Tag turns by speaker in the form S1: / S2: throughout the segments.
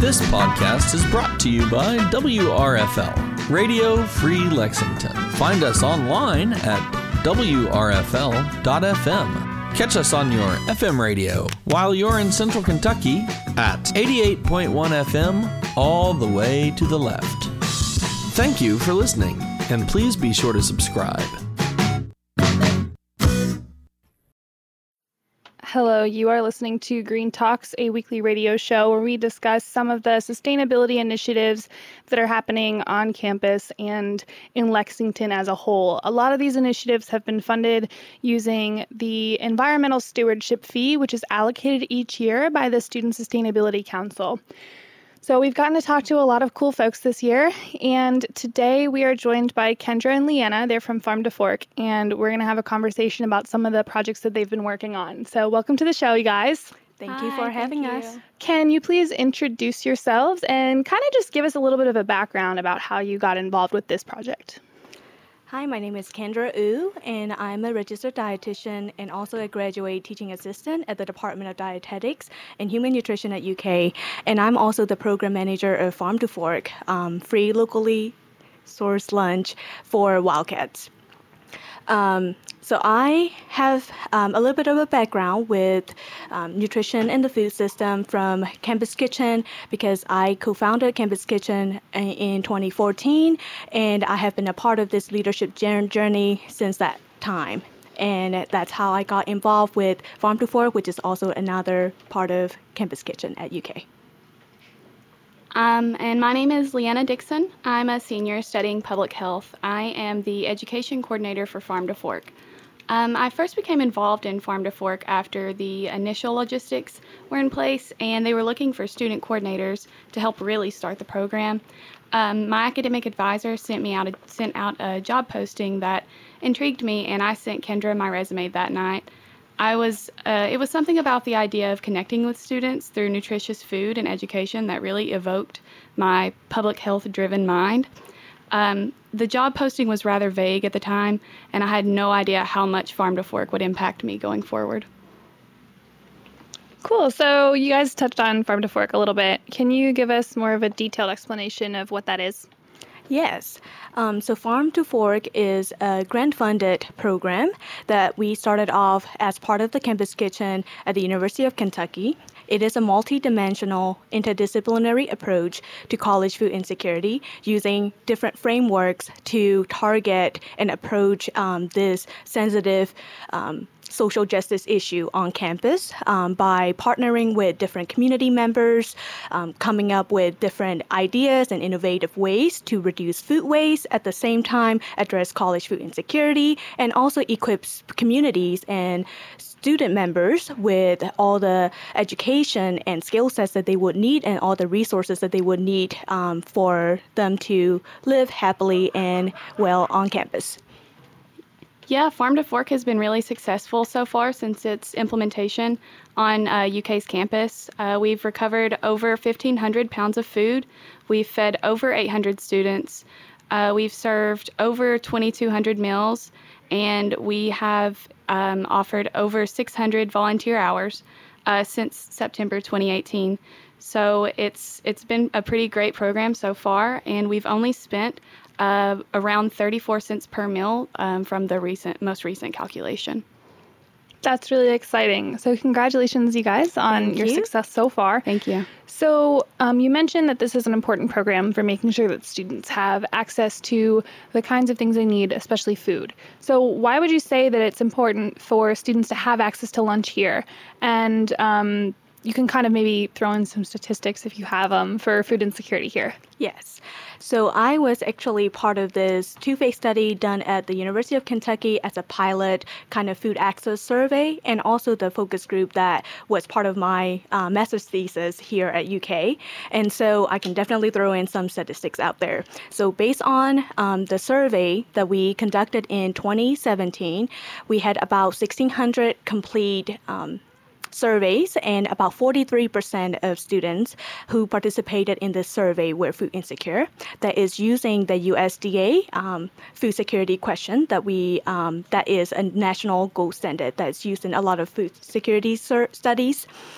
S1: This podcast is brought to you by WRFL, Radio Free Lexington. Find us online at WRFL.FM. Catch us on your FM radio while you're in Central Kentucky at 88.1 FM all the way to the left. Thank you for listening, and please be sure to subscribe.
S2: Hello, you are listening to Green Talks, a weekly radio show where we discuss some of the sustainability initiatives that are happening on campus and in Lexington as a whole. A lot of these initiatives have been funded using the Environmental Stewardship Fee, which is allocated each year by the Student Sustainability Council. So we've gotten to talk to a lot of cool folks this year, and today we are joined by Kendra and Leanna. They're from Farm to Fork, and we're going to have a conversation about some of the projects that they've been working on. So welcome to the show, you guys.
S3: Thank you for having us.
S2: Can you please introduce yourselves and kind of just give us a little bit of a background about how you got involved with this project?
S3: Hi, my name is Kendra Wu, and I'm a registered dietitian and also a graduate teaching assistant at the Department of Dietetics and Human Nutrition at UK. And I'm also the program manager of Farm to Fork, free locally sourced lunch for Wildcats. So I have a little bit of a background with nutrition and the food system from Campus Kitchen because I co-founded Campus Kitchen in 2014, and I have been a part of this leadership journey since that time. And that's how I got involved with Farm to Fork, which is also another part of Campus Kitchen at UK.
S4: And my name is Leanna Dixon. I'm a senior studying public health. I am the education coordinator for Farm to Fork. I first became involved in Farm to Fork after the initial logistics were in place, and they were looking for student coordinators to help really start the program. My academic advisor sent out a job posting that intrigued me, and I sent Kendra my resume that night. It was something about the idea of connecting with students through nutritious food and education that really evoked my public health-driven mind. The job posting was rather vague at the time, and I had no idea how much Farm to Fork would impact me going forward.
S2: Cool. So you guys touched on Farm to Fork a little bit. Can you give us more of a detailed explanation of what that is?
S3: Yes. So Farm to Fork is a grant-funded program that we started off as part of the Campus Kitchen at the University of Kentucky. It is a multi-dimensional, interdisciplinary approach to college food insecurity using different frameworks to target and approach this sensitive social justice issue on campus by partnering with different community members, coming up with different ideas and innovative ways to reduce food waste, at the same time address college food insecurity, and also equips communities and student members with all the education and skill sets that they would need and all the resources that they would need for them to live happily and well on campus.
S4: Yeah, Farm to Fork has been really successful so far since its implementation on UK's campus. We've recovered over 1,500 pounds of food. We've fed over 800 students. We've served over 2,200 meals, and we have offered over 600 volunteer hours since September 2018. So it's been a pretty great program so far, and we've only spent around 34 cents per meal from the most recent calculation.
S2: That's really exciting. So congratulations, you guys, on your success so far.
S4: Thank you.
S2: So you mentioned that this is an important program for making sure that students have access to the kinds of things they need, especially food. So why would you say that it's important for students to have access to lunch here? And you can kind of maybe throw in some statistics if you have them for food insecurity here.
S3: Yes. So I was actually part of this two-phase study done at the University of Kentucky as a pilot kind of food access survey, and also the focus group that was part of my master's thesis here at UK. And so I can definitely throw in some statistics out there. So based on the survey that we conducted in 2017, we had about 1,600 complete surveys, and about 43% of students who participated in this survey were food insecure. That is using the USDA food security question that is a national gold standard that's used in a lot of food security studies.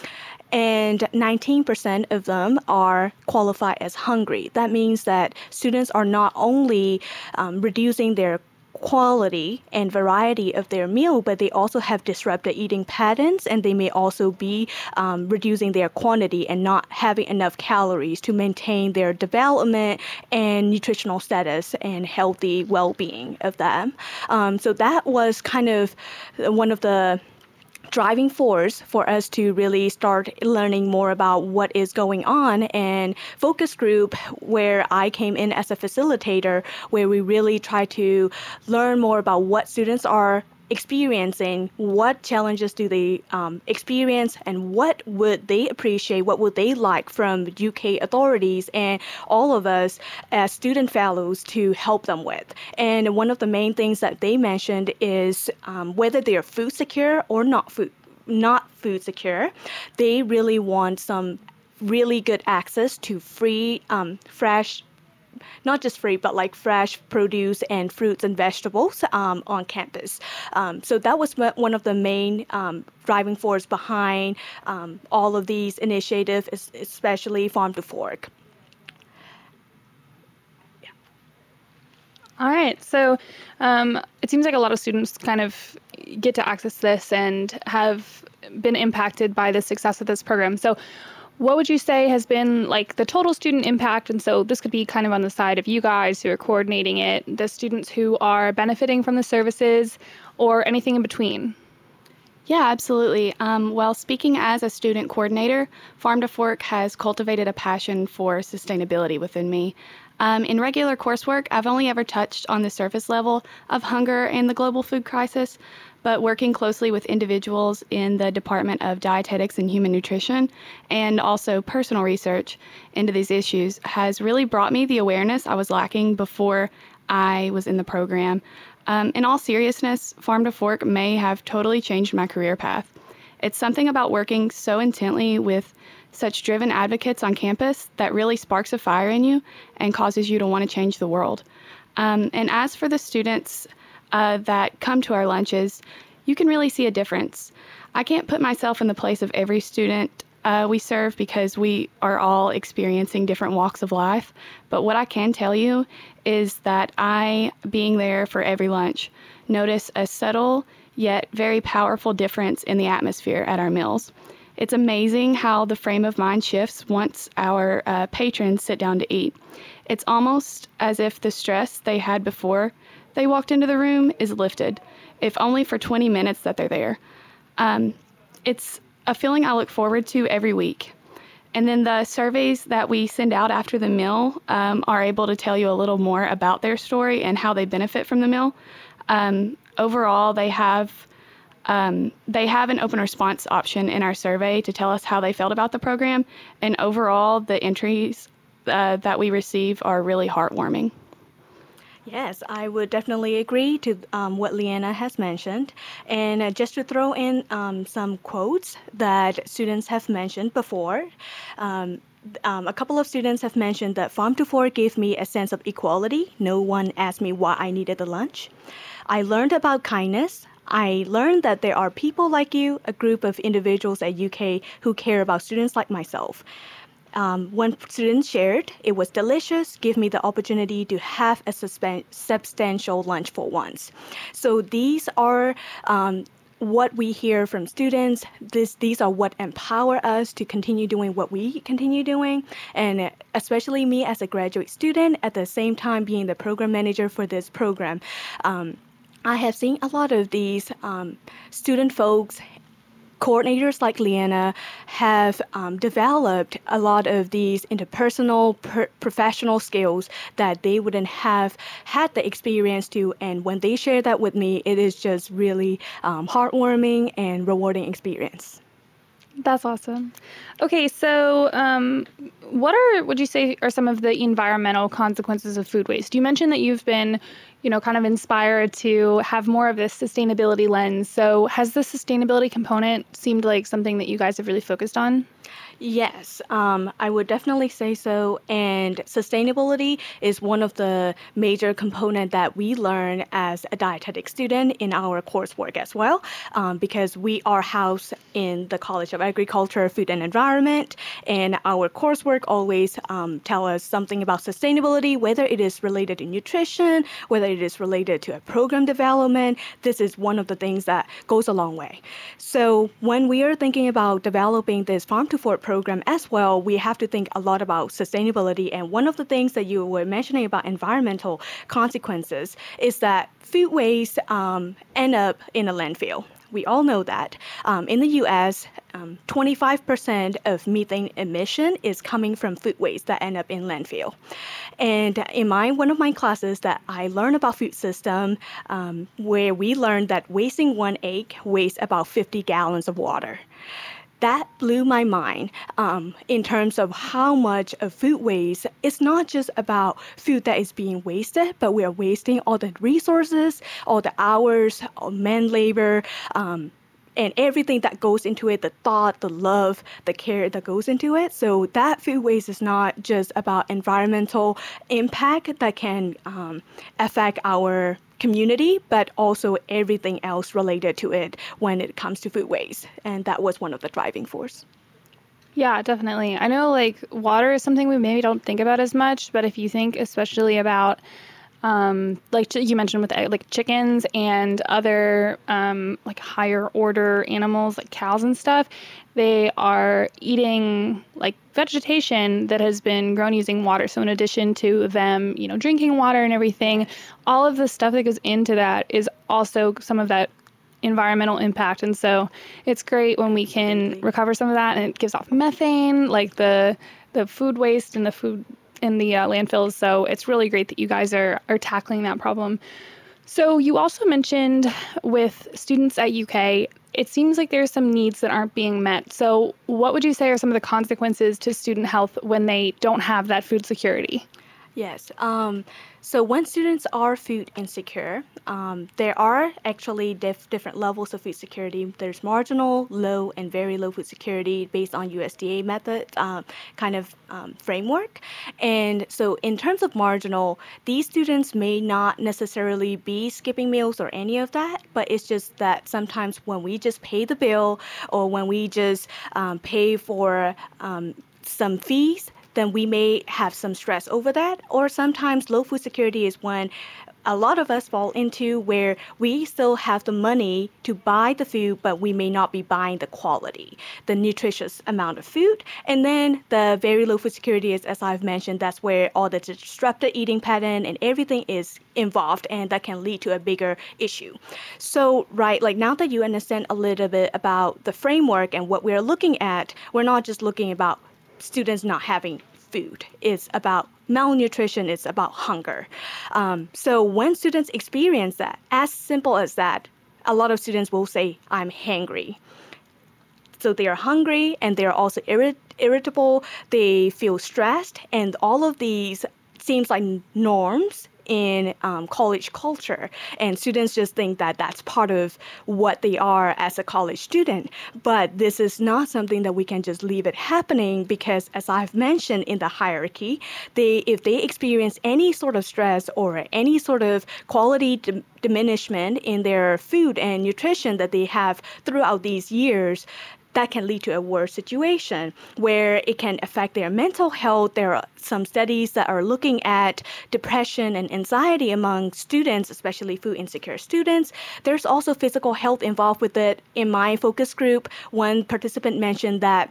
S3: and 19% of them are qualified as hungry. That means that students are not only reducing their quality and variety of their meal, but they also have disrupted eating patterns, and they may also be reducing their quantity and not having enough calories to maintain their development and nutritional status and healthy well-being of them. So that was kind of one of the driving force for us to really start learning more about what is going on. And focus group, where I came in as a facilitator, where we really try to learn more about what students are experiencing, what challenges do they experience, and what would they appreciate, what would they like from UK authorities and all of us as student fellows to help them with. And one of the main things that they mentioned is whether they are food secure or not food secure, they really want some really good access to free, fresh, not just free, but like fresh produce and fruits and vegetables on campus. So that was one of the main driving force behind all of these initiatives, especially Farm to Fork.
S2: All right. So it seems like a lot of students kind of get to access this and have been impacted by the success of this program. So what would you say has been like the total student impact? And so this could be kind of on the side of you guys who are coordinating it, the students who are benefiting from the services, or anything in between.
S4: Yeah, absolutely. Well, speaking as a student coordinator, Farm to Fork has cultivated a passion for sustainability within me. In regular coursework, I've only ever touched on the surface level of hunger and the global food crisis, but working closely with individuals in the Department of Dietetics and Human Nutrition and also personal research into these issues has really brought me the awareness I was lacking before I was in the program. In all seriousness, Farm to Fork may have totally changed my career path. It's something about working so intently with such driven advocates on campus that really sparks a fire in you and causes you to want to change the world. And as for the students that come to our lunches, you can really see a difference. I can't put myself in the place of every student we serve because we are all experiencing different walks of life. But what I can tell you is that I, being there for every lunch, notice a subtle yet very powerful difference in the atmosphere at our meals. It's amazing how the frame of mind shifts once our patrons sit down to eat. It's almost as if the stress they had before they walked into the room is lifted, if only for 20 minutes that they're there. It's a feeling I look forward to every week. And then the surveys that we send out after the meal are able to tell you a little more about their story and how they benefit from the meal. Overall, they have an open response option in our survey to tell us how they felt about the program. And overall, the entries that we receive are really heartwarming.
S3: Yes, I would definitely agree to what Leanna has mentioned. And just to throw in some quotes that students have mentioned before, a couple of students have mentioned that Farm to Fork gave me a sense of equality. No one asked me why I needed the lunch. I learned about kindness. I learned that there are people like you, a group of individuals at UK who care about students like myself. One student shared, it was delicious, give me the opportunity to have a substantial lunch for once. So these are what we hear from students. These are what empower us to continue doing what we continue doing. And especially me as a graduate student, at the same time being the program manager for this program, I have seen a lot of these student folks, coordinators like Leanna, have developed a lot of these interpersonal, professional skills that they wouldn't have had the experience to. And when they share that with me, it is just really heartwarming and rewarding experience.
S2: That's awesome. Okay, so what would you say are some of the environmental consequences of food waste? You mentioned that you've been kind of inspired to have more of this sustainability lens. So has the sustainability component seemed like something that you guys have really focused on?
S3: Yes, I would definitely say so. And sustainability is one of the major components that we learn as a dietetic student in our coursework as well, because we are housed in the College of Agriculture, Food and Environment, and our coursework always tell us something about sustainability, whether it is related to nutrition, whether it is related to a program development. This is one of the things that goes a long way. So when we are thinking about developing this Farm to Fork program as well, we have to think a lot about sustainability. And one of the things that you were mentioning about environmental consequences is that food waste end up in a landfill. We all know that. In the U.S., 25% of methane emission is coming from food waste that end up in landfill. And in one of my classes that I learned about food system, where we learned that wasting one egg wastes about 50 gallons of water. That blew my mind in terms of how much of food waste. It's not just about food that is being wasted, but we are wasting all the resources, all the hours, all man labor, and everything that goes into it, the thought, the love, the care that goes into it. So that food waste is not just about environmental impact that can affect our community, but also everything else related to it when it comes to food waste. And that was one of the driving force.
S2: Yeah, definitely. I know water is something we maybe don't think about as much, but if you think especially about you mentioned with chickens and other higher order animals like cows and stuff, they are eating vegetation that has been grown using water. So in addition to them, drinking water and everything, all of the stuff that goes into that is also some of that environmental impact. And so it's great when we can recover some of that, and it gives off methane, like the food waste and the food in the landfills. So it's really great that you guys are tackling that problem. So you also mentioned with students at UK, it seems like there's some needs that aren't being met. So what would you say are some of the consequences to student health when they don't have that food security?
S3: Yes. So when students are food insecure, there are actually different levels of food security. There's marginal, low, and very low food security based on USDA method framework. And so in terms of marginal, these students may not necessarily be skipping meals or any of that, but it's just that sometimes when we just pay the bill or when we just pay for some fees, then we may have some stress over that. Or sometimes low food security is when a lot of us fall into where we still have the money to buy the food, but we may not be buying the quality, the nutritious amount of food. And then the very low food security is, as I've mentioned, that's where all the disrupted eating pattern and everything is involved, and that can lead to a bigger issue. So, now that you understand a little bit about the framework and what we're looking at, we're not just looking about students not having food. It's about malnutrition. It's about hunger. So when students experience that, as simple as that, a lot of students will say, I'm hangry. So they are hungry and they're also irritable. They feel stressed. And all of these seems like norms in college culture, and students just think that that's part of what they are as a college student. But this is not something that we can just leave it happening, because as I've mentioned in the hierarchy, if they experience any sort of stress or any sort of quality diminishment in their food and nutrition that they have throughout these years, that can lead to a worse situation where it can affect their mental health. There are some studies that are looking at depression and anxiety among students, especially food insecure students. There's also physical health involved with it. In my focus group, one participant mentioned that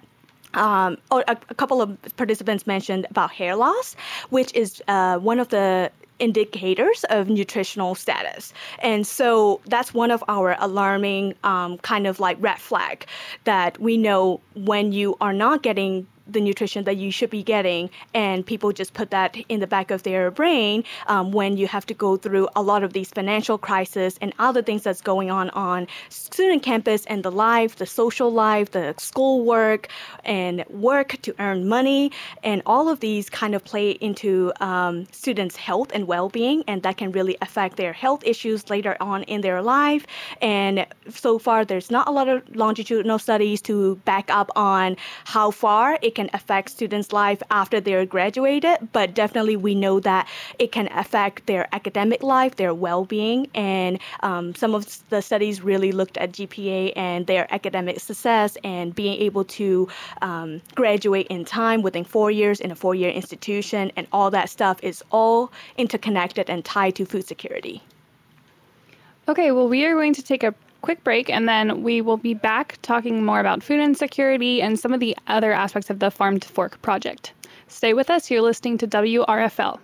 S3: a couple of participants mentioned about hair loss, which is one of the indicators of nutritional status. And so that's one of our alarming red flag that we know when you are not getting the nutrition that you should be getting, and people just put that in the back of their brain when you have to go through a lot of these financial crises and other things that's going on student campus and the life, the social life, the schoolwork, and work to earn money, and all of these kind of play into students' health and well-being, and that can really affect their health issues later on in their life. And so far, there's not a lot of longitudinal studies to back up on how far it can affect students' life after they're graduated, but definitely we know that it can affect their academic life, their well-being, and some of the studies really looked at GPA and their academic success and being able to graduate in time within 4 years in a 4-year institution, and all that stuff is all interconnected and tied to food security.
S2: Okay, well, we are going to take a quick break, and then we will be back talking more about food insecurity and some of the other aspects of the Farm to Fork project. Stay with us. You're listening to WRFL.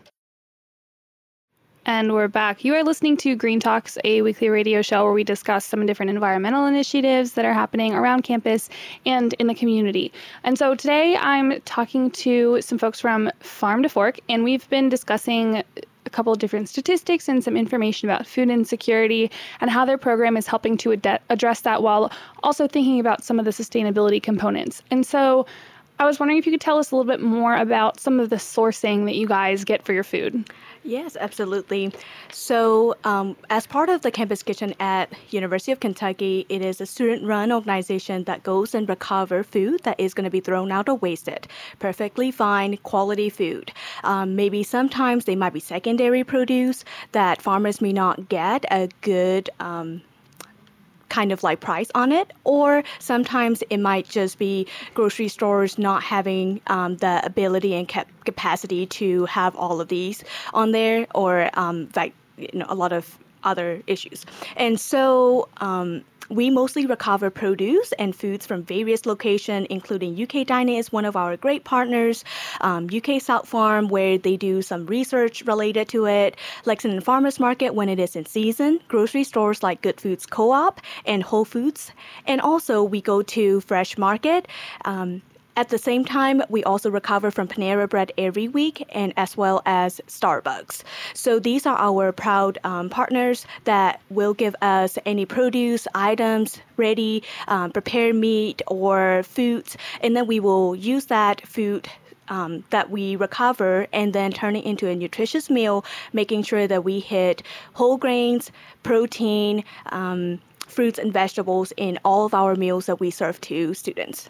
S2: And we're back. You are listening to Green Talks, a weekly radio show where we discuss some different environmental initiatives that are happening around campus and in the community. And so today I'm talking to some folks from Farm to Fork, and we've been discussing a couple of different statistics and some information about food insecurity and how their program is helping to address that while also thinking about some of the sustainability components. And so I was wondering if you could tell us a little bit more about some of the sourcing that you guys get for your food.
S3: Yes, absolutely. So as part of the Campus Kitchen at University of Kentucky, it is a student-run organization that goes and recover food that is going to be thrown out or wasted. Perfectly fine, quality food. Maybe sometimes they might be secondary produce that farmers may not get a good kind of like price on it, or sometimes it might just be grocery stores not having the ability and capacity to have all of these on there, or a lot of other issues. And so we mostly recover produce and foods from various locations, including UK Dining is one of our great partners, UK South Farm, where they do some research related to it, Lexington Farmers Market when it is in season, grocery stores like Good Foods Co-op and Whole Foods, and also we go to Fresh Market. At the same time, we also recover from Panera Bread every week, and as well as Starbucks. So these are our proud partners that will give us any produce, items, ready, prepared meat or foods, and then we will use that food that we recover and then turn it into a nutritious meal, making sure that we hit whole grains, protein, fruits and vegetables in all of our meals that we serve to students.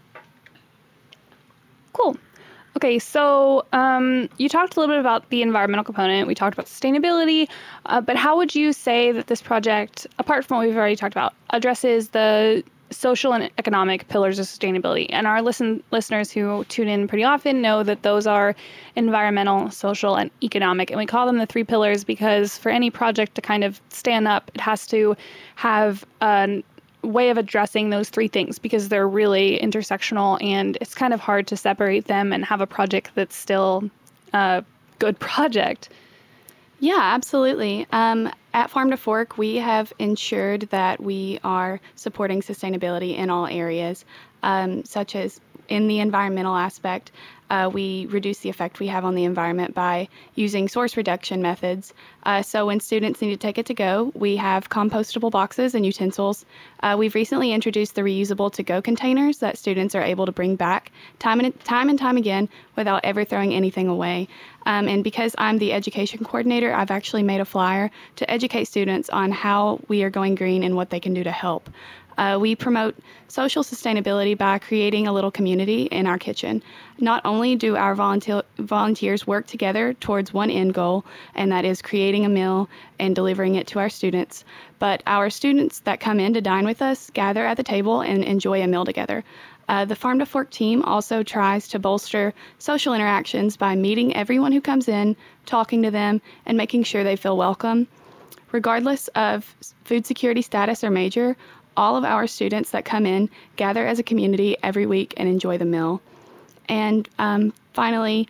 S2: Cool. Okay, so you talked a little bit about the environmental component. We talked about sustainability, but how would you say that this project, apart from what we've already talked about, addresses the social and economic pillars of sustainability? And our listeners who tune in pretty often know that those are environmental, social, and economic. And we call them the three pillars because for any project to kind of stand up, it has to have a way of addressing those three things because they're really intersectional, and it's kind of hard to separate them and have a project that's still a good project.
S4: Yeah, absolutely. At Farm to Fork, we have ensured that we are supporting sustainability in all areas, such as in the environmental aspect. We reduce the effect we have on the environment by using source reduction methods. So when students need to take it to go, we have compostable boxes and utensils. We've recently introduced the reusable to-go containers that students are able to bring back time and time again without ever throwing anything away. And because I'm the education coordinator, I've actually made a flyer to educate students on how we are going green and what they can do to help. We promote social sustainability by creating a little community in our kitchen. Not only do our volunteers work together towards one end goal, and that is creating a meal and delivering it to our students, but our students that come in to dine with us gather at the table and enjoy a meal together. The Farm to Fork team also tries to bolster social interactions by meeting everyone who comes in, talking to them, and making sure they feel welcome. Regardless of food security status or major, all of our students that come in gather as a community every week and enjoy the meal. And finally,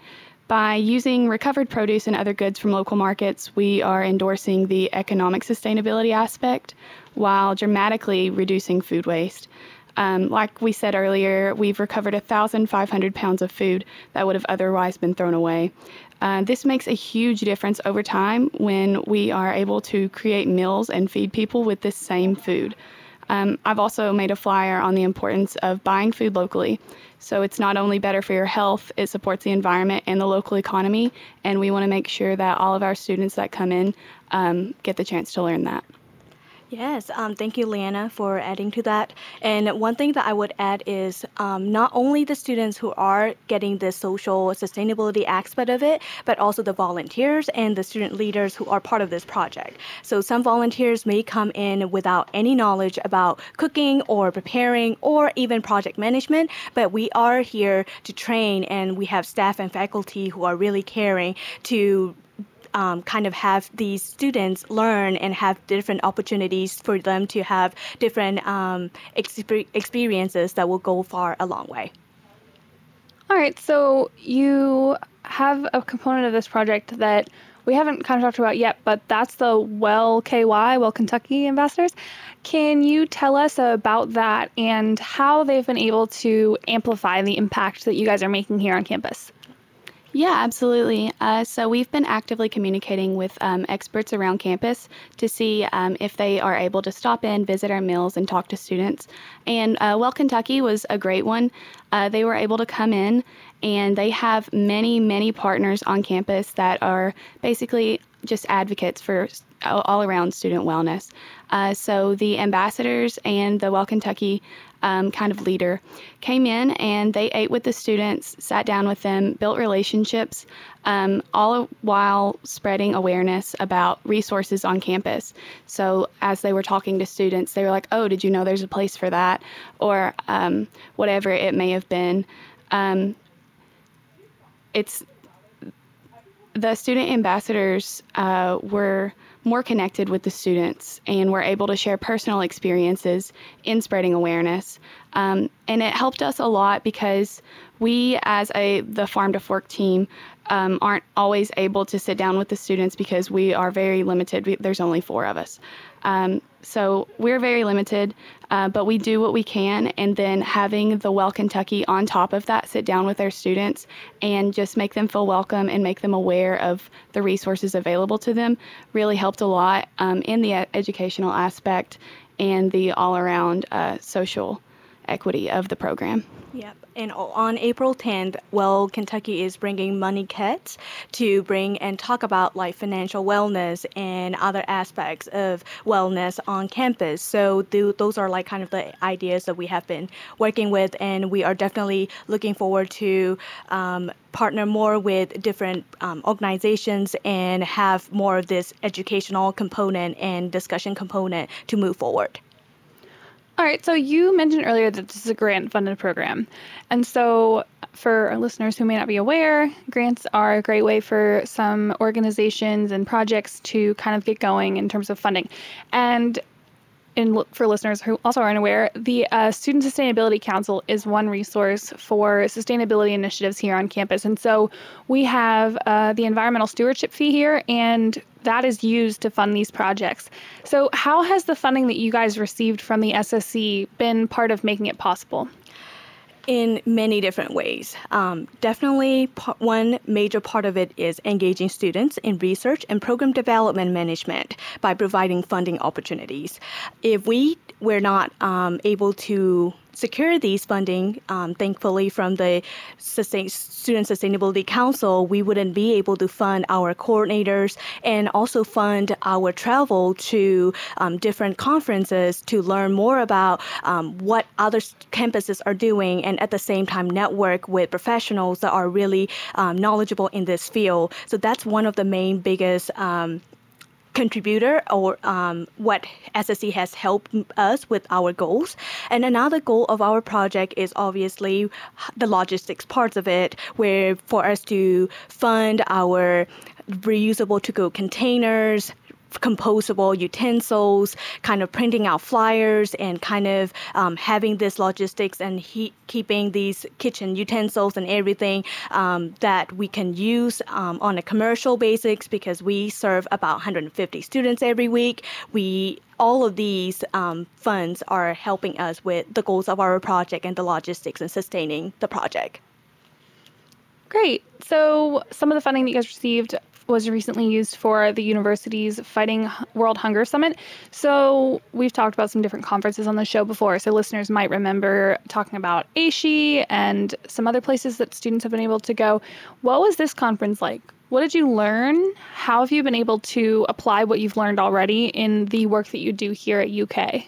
S4: By using recovered produce and other goods from local markets, we are endorsing the economic sustainability aspect while dramatically reducing food waste. Like we said earlier, we've recovered 1,500 pounds of food that would have otherwise been thrown away. This makes a huge difference over time when we are able to create meals and feed people with this same food. I've also made a flyer on the importance of buying food locally. So it's not only better for your health, it supports the environment and the local economy, and we want to make sure that all of our students that come in get the chance to learn that.
S3: Yes, thank you, Leanna, for adding to that. And one thing that I would add is not only the students who are getting the social sustainability aspect of it, but also the volunteers and the student leaders who are part of this project. So some volunteers may come in without any knowledge about cooking or preparing or even project management, but we are here to train, and we have staff and faculty who are really caring to kind of have these students learn and have different opportunities for them to have different experiences that will go far a long way.
S2: All right, so you have a component of this project that we haven't kind of talked about yet, but that's the Well Kentucky Ambassadors. Can you tell us about that and how they've been able to amplify the impact that you guys are making here on campus?
S4: Yeah, absolutely. So we've been actively communicating with experts around campus to see if they are able to stop in, visit our mills, and talk to students. And Well Kentucky was a great one. They were able to come in, and they have many, many partners on campus that are basically just advocates for all around student wellness. So the ambassadors and the Well Kentucky kind of leader came in, and they ate with the students, sat down with them, built relationships, all while spreading awareness about resources on campus. So as they were talking to students, they were like, oh, did you know there's a place for that? Or whatever it may have been. The student ambassadors were more connected with the students and were able to share personal experiences in spreading awareness. And it helped us a lot because we, as the Farm to Fork team, aren't always able to sit down with the students because we are very limited. There's only 4 of us. So we're very limited, but we do what we can. And then having the Well Kentucky on top of that sit down with our students and just make them feel welcome and make them aware of the resources available to them really helped a lot in the educational aspect and the all-around social equity of the program.
S3: Yep. And on April 10th, Well Kentucky is bringing money kits to bring and talk about like financial wellness and other aspects of wellness on campus. So those are like kind of the ideas that we have been working with, and we are definitely looking forward to partner more with different organizations and have more of this educational component and discussion component to move forward.
S2: All right, so you mentioned earlier that this is a grant-funded program. And so for our listeners who may not be aware, grants are a great way for some organizations and projects to kind of get going in terms of funding. And for listeners who also aren't aware, the Student Sustainability Council is one resource for sustainability initiatives here on campus. And so we have the environmental stewardship fee here, and that is used to fund these projects. So how has the funding that you guys received from the SSC been part of making it possible?
S3: In many different ways. Definitely one major part of it is engaging students in research and program development management by providing funding opportunities. If we were not able to secure these funding, thankfully from the Student Sustainability Council, we wouldn't be able to fund our coordinators and also fund our travel to different conferences to learn more about what other campuses are doing, and at the same time network with professionals that are really knowledgeable in this field. So that's one of the main biggest contributor or what SSC has helped us with our goals. And another goal of our project is obviously the logistics parts of it, where for us to fund our reusable to-go containers, composable utensils, kind of printing out flyers, and kind of having this logistics and keeping these kitchen utensils and everything that we can use on a commercial basis, because we serve about 150 students every week. All of these funds are helping us with the goals of our project and the logistics and sustaining the project.
S2: Great. So some of the funding that you guys received was recently used for the university's Fighting World Hunger Summit. So we've talked about some different conferences on the show before, so listeners might remember talking about ASHE and some other places that students have been able to go. What was this conference like? What did you learn? How have you been able to apply what you've learned already in the work that you do here at UK?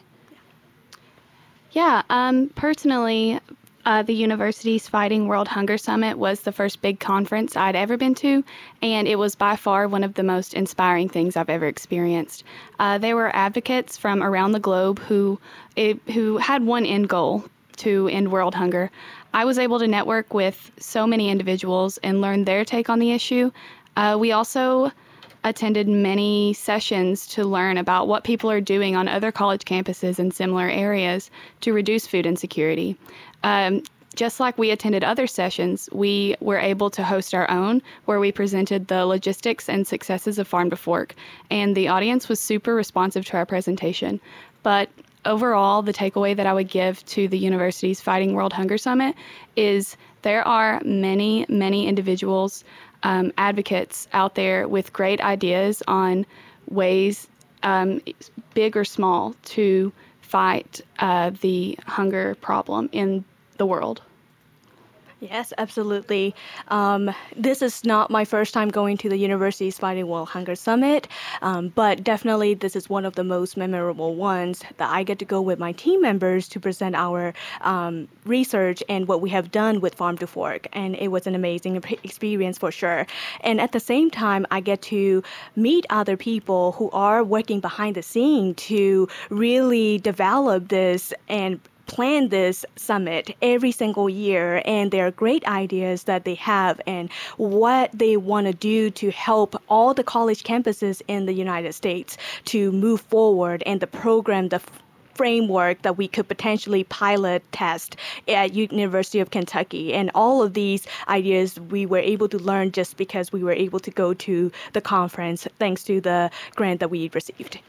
S4: Yeah, personally, the university's Fighting World Hunger Summit was the first big conference I'd ever been to, and it was by far one of the most inspiring things I've ever experienced. There were advocates from around the globe who had one end goal: to end world hunger. I was able to network with so many individuals and learn their take on the issue. We also attended many sessions to learn about what people are doing on other college campuses in similar areas to reduce food insecurity. Just like we attended other sessions, we were able to host our own, where we presented the logistics and successes of Farm to Fork, and the audience was super responsive to our presentation. But overall, the takeaway that I would give to the university's Fighting World Hunger Summit is there are many, many individuals, advocates out there with great ideas on ways, big or small, to fight the hunger problem in the world.
S3: Yes, absolutely. This is not my first time going to the university's Fighting World Hunger Summit, but definitely this is one of the most memorable ones that I get to go with my team members to present our research and what we have done with Farm to Fork, and it was an amazing experience for sure. And at the same time, I get to meet other people who are working behind the scene to really develop this and plan this summit every single year, and there are great ideas that they have and what they want to do to help all the college campuses in the United States to move forward, and the program, the framework that we could potentially pilot test at University of Kentucky. And all of these ideas we were able to learn just because we were able to go to the conference thanks to the grant that we received.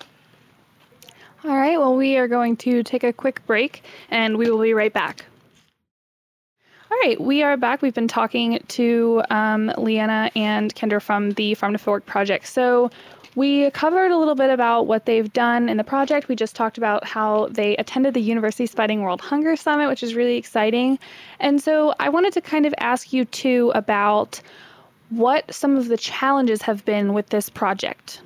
S2: All right, well, we are going to take a quick break, and we will be right back. All right, we are back. We've been talking to Leanna and Kendra from the Farm to Fork project. So we covered a little bit about what they've done in the project. We just talked about how they attended the university's Fighting World Hunger Summit, which is really exciting. And so I wanted to kind of ask you, too, about what some of the challenges have been with this project.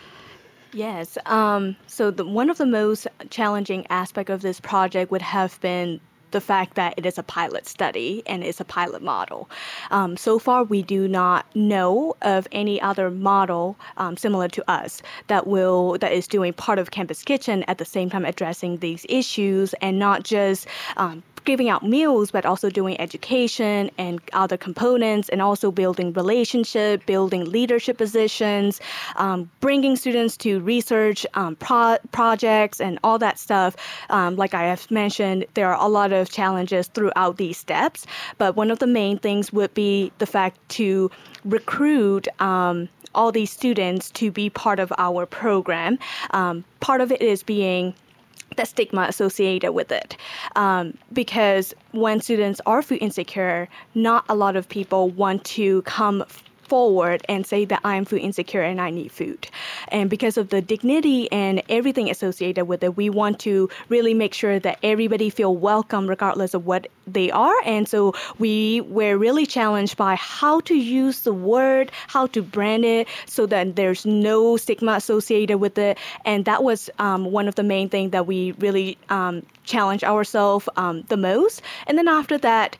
S3: Yes. So one of the most challenging aspects of this project would have been the fact that it is a pilot study and it's a pilot model. So far, we do not know of any other model similar to us that is doing part of Campus Kitchen at the same time addressing these issues, and not just giving out meals, but also doing education and other components, and also building relationship, building leadership positions, bringing students to research projects and all that stuff. Like I have mentioned, there are a lot of challenges throughout these steps, but one of the main things would be the fact to recruit all these students to be part of our program. Part of it is being the stigma associated with it. Because when students are food insecure, not a lot of people want to come forward and say that I'm food insecure and I need food. And because of the dignity and everything associated with it, we want to really make sure that everybody feel welcome regardless of what they are. And so we were really challenged by how to use the word, how to brand it so that there's no stigma associated with it. And that was one of the main things that we really challenged ourselves the most. And then after that,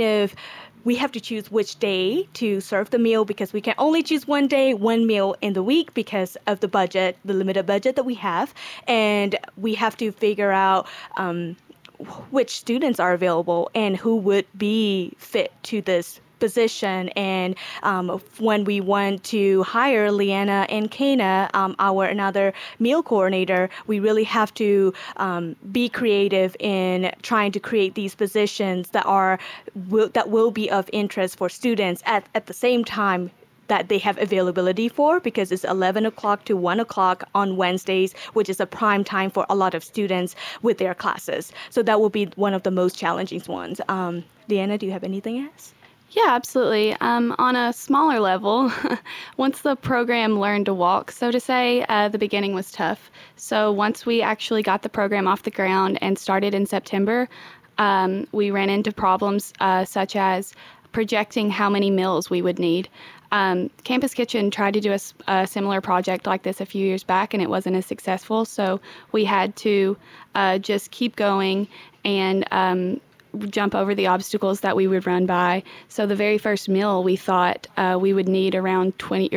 S3: we have to choose which day to serve the meal, because we can only choose one day, one meal in the week because of the budget, the limited budget that we have. And we have to figure out which students are available and who would be fit to this position. And when we want to hire Leanna and Kana, our another meal coordinator, we really have to be creative in trying to create these positions that will be of interest for students at the same time that they have availability for, because it's 11 o'clock to 1 o'clock on Wednesdays, which is a prime time for a lot of students with their classes. So that will be one of the most challenging ones. Leanna, do you have anything else?
S4: Yeah, absolutely. On a smaller level, once the program learned to walk, so to say, the beginning was tough. So once we actually got the program off the ground and started in September, we ran into problems such as projecting how many meals we would need. Campus Kitchen tried to do a similar project like this a few years back, and it wasn't as successful. So we had to just keep going and jump over the obstacles that we would run by. So the very first meal, we thought we would need around 20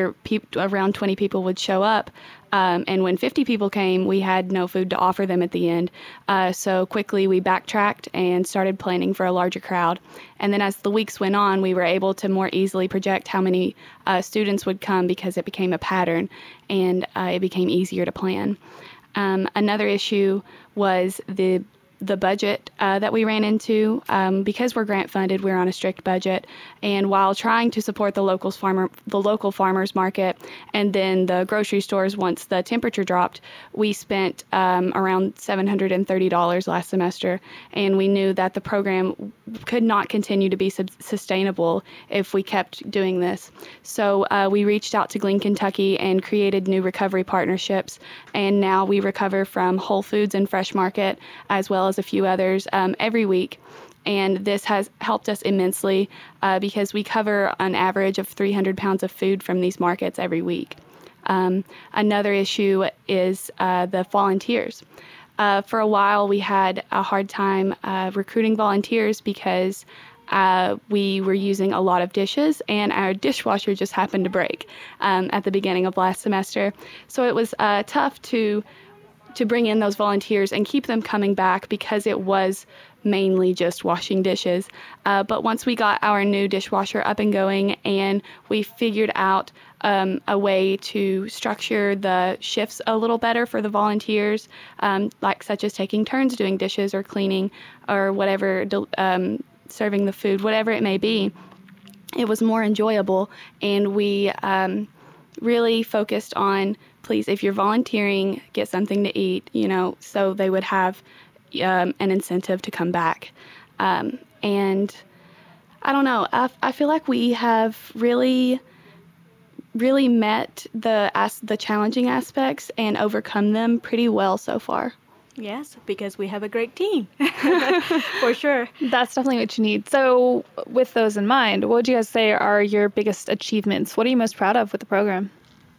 S4: people would show up. And when 50 people came, we had no food to offer them at the end. So quickly we backtracked and started planning for a larger crowd. And then as the weeks went on, we were able to more easily project how many students would come because it became a pattern and it became easier to plan. Another issue was the budget that we ran into. Because we're grant funded, we're on a strict budget. And while trying to support the local farmers market and then the grocery stores once the temperature dropped, we spent around $730 last semester. And we knew that the program could not continue to be sustainable if we kept doing this. So we reached out to Glen, Kentucky and created new recovery partnerships. And now we recover from Whole Foods and Fresh Market, as well as a few others every week. And this has helped us immensely because we cover an average of 300 pounds of food from these markets every week. Another issue is the volunteers. For a while, we had a hard time recruiting volunteers because we were using a lot of dishes, and our dishwasher just happened to break at the beginning of last semester. So it was tough to bring in those volunteers and keep them coming back because it was mainly just washing dishes. But once we got our new dishwasher up and going and we figured out a way to structure the shifts a little better for the volunteers, such as taking turns doing dishes or cleaning or whatever, serving the food, whatever it may be, it was more enjoyable. And we really focused on, please, if you're volunteering, get something to eat, so they would have an incentive to come back. And I don't know, I feel like we have really met the challenging aspects and overcome them pretty well so far.
S3: Yes, because we have a great team, for sure.
S2: That's definitely what you need. So with those in mind, what would you guys say are your biggest achievements? What are you most proud of with the program?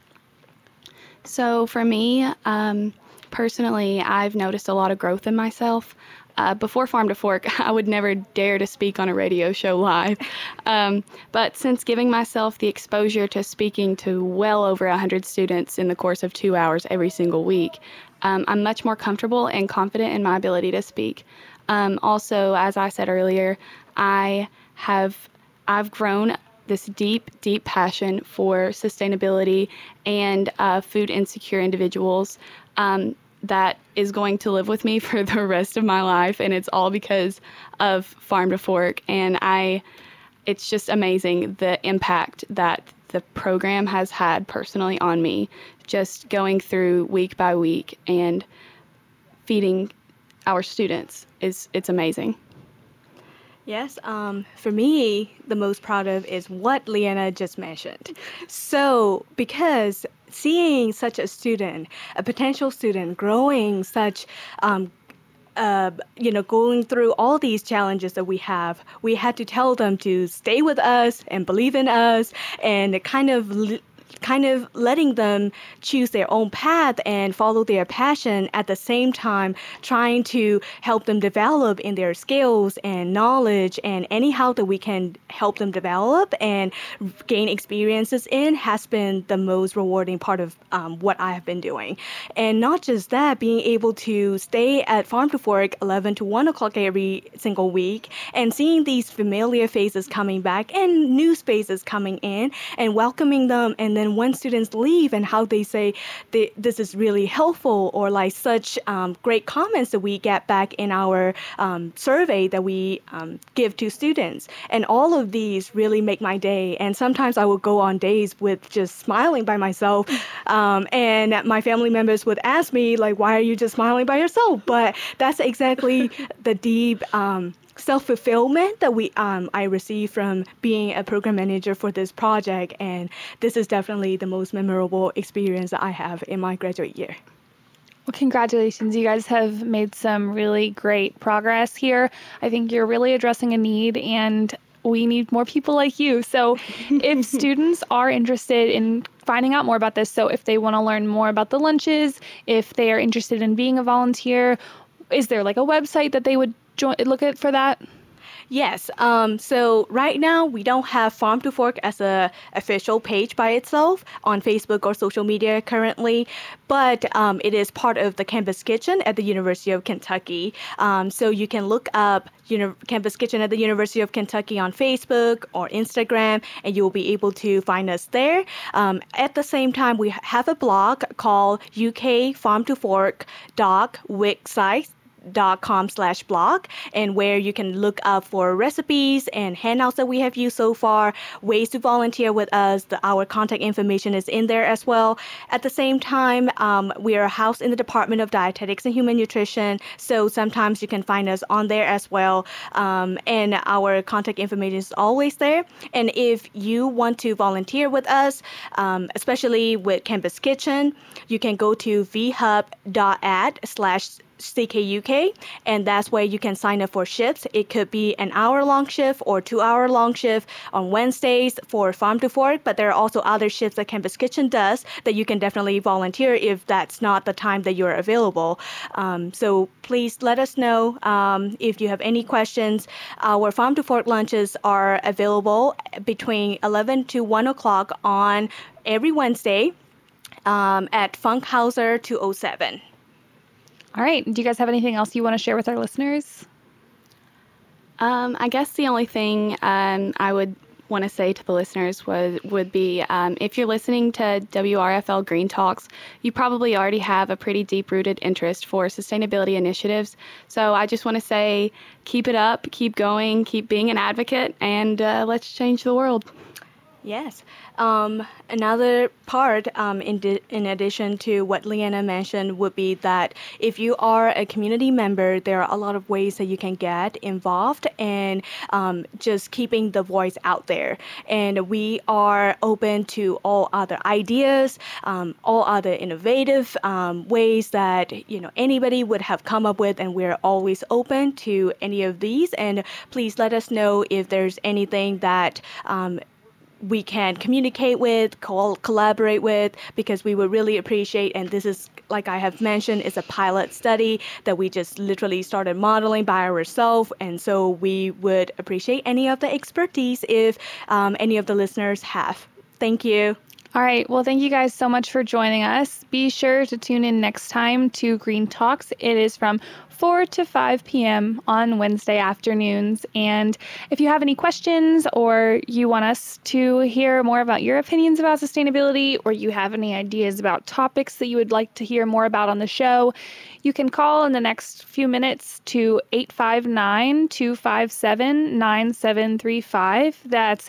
S4: So for me, personally, I've noticed a lot of growth in myself. Before Farm to Fork, I would never dare to speak on a radio show live. But since giving myself the exposure to speaking to well over 100 students in the course of 2 hours every single week, I'm much more comfortable and confident in my ability to speak. Also, as I said earlier, I've grown this deep, deep passion for sustainability and food insecure individuals that is going to live with me for the rest of my life. And it's all because of Farm to Fork. And it's just amazing the impact that the program has had personally on me, just going through week by week and feeding our students. It's amazing.
S3: Yes, for me, the most proud of is what Leanna just mentioned. So, because seeing such a student, a potential student, growing such, going through all these challenges that we had to tell them to stay with us and believe in us and kind of kind of letting them choose their own path and follow their passion, at the same time trying to help them develop in their skills and knowledge, and anyhow that we can help them develop and gain experiences in has been the most rewarding part of what I have been doing. And not just that, being able to stay at Farm to Fork 11 to 1 o'clock every single week and seeing these familiar faces coming back and new faces coming in and welcoming them, and then when students leave and how they say this is really helpful, or like such great comments that we get back in our survey that we give to students. And all of these really make my day. And sometimes I would go on days with just smiling by myself, and my family members would ask me, like, why are you just smiling by yourself? But that's exactly the deep self-fulfillment that I receive from being a program manager for this project. And this is definitely the most memorable experience that I have in my graduate year.
S2: Well, congratulations. You guys have made some really great progress here. I think you're really addressing a need, and we need more people like you. So if students are interested in finding out more about this, so if they want to learn more about the lunches, if they are interested in being a volunteer, is there like a website that they would look at for that?
S3: Yes. So right now we don't have Farm to Fork as a official page by itself on Facebook or social media currently, but it is part of the Campus Kitchen at the University of Kentucky. So you can look up Campus Kitchen at the University of Kentucky on Facebook or Instagram, and you will be able to find us there. At the same time, we have a blog called ukfarm2fork.wixsite.com/blog, and where you can look up for recipes and handouts that we have used so far, ways to volunteer with us. Our contact information is in there as well. At the same time, we are housed in the Department of Dietetics and Human Nutrition, so sometimes you can find us on there as well. And our contact information is always there. And if you want to volunteer with us, especially with Campus Kitchen, you can go to vhub.ad/CKUK, and that's where you can sign up for shifts. It could be an hour-long shift or 2-hour-long shift on Wednesdays for Farm to Fork, but there are also other shifts that Campus Kitchen does that you can definitely volunteer if that's not the time that you're available. So please let us know if you have any questions. Our Farm to Fork lunches are available between 11 to 1 o'clock on every Wednesday at Funkhauser 207.
S2: All right. Do you guys have anything else you want to share with our listeners?
S4: I guess the only thing I would want to say to the listeners would be if you're listening to WRFL Green Talks, you probably already have a pretty deep-rooted interest for sustainability initiatives. So I just want to say, keep it up, keep going, keep being an advocate, and let's change the world.
S3: Yes. Another part, in addition to what Leanna mentioned, would be that if you are a community member, there are a lot of ways that you can get involved and just keeping the voice out there. And we are open to all other ideas, all other innovative ways that anybody would have come up with, and we're always open to any of these. And please let us know if there's anything that we can communicate with, collaborate with, because we would really appreciate, and this is, like I have mentioned, it's a pilot study that we just literally started modeling by ourselves, and so we would appreciate any of the expertise if any of the listeners have. Thank you.
S2: All right. Well, thank you guys so much for joining us. Be sure to tune in next time to Green Talks. It is from 4 to 5 p.m. on Wednesday afternoons. And if you have any questions, or you want us to hear more about your opinions about sustainability, or you have any ideas about topics that you would like to hear more about on the show, you can call in the next few minutes to 859-257-9735. That's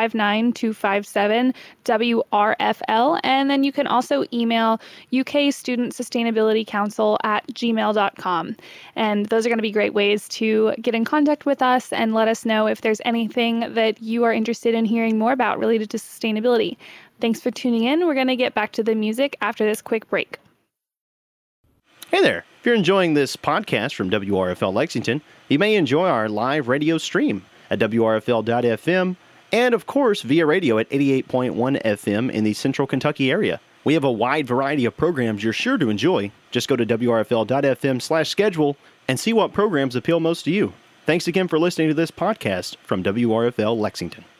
S2: 859-257-WRFL. And then you can also email UK Student Sustainability Council @gmail.com. And those are going to be great ways to get in contact with us and let us know if there's anything that you are interested in hearing more about related to sustainability. Thanks for tuning in. We're going to get back to the music after this quick break.
S5: Hey there. If you're enjoying this podcast from WRFL Lexington, you may enjoy our live radio stream at WRFL.FM and of course via radio at 88.1 FM in the Central Kentucky area. We have a wide variety of programs you're sure to enjoy. Just go to wrfl.fm/schedule and see what programs appeal most to you. Thanks again for listening to this podcast from WRFL Lexington.